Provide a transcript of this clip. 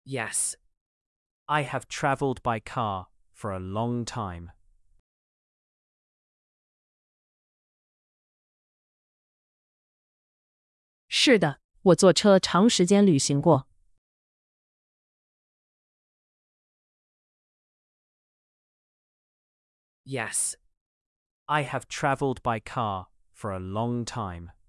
Yes, I have traveled by car for a long time. 是的，我坐车长时间旅行过。 Yes, I have traveled by car for a long time.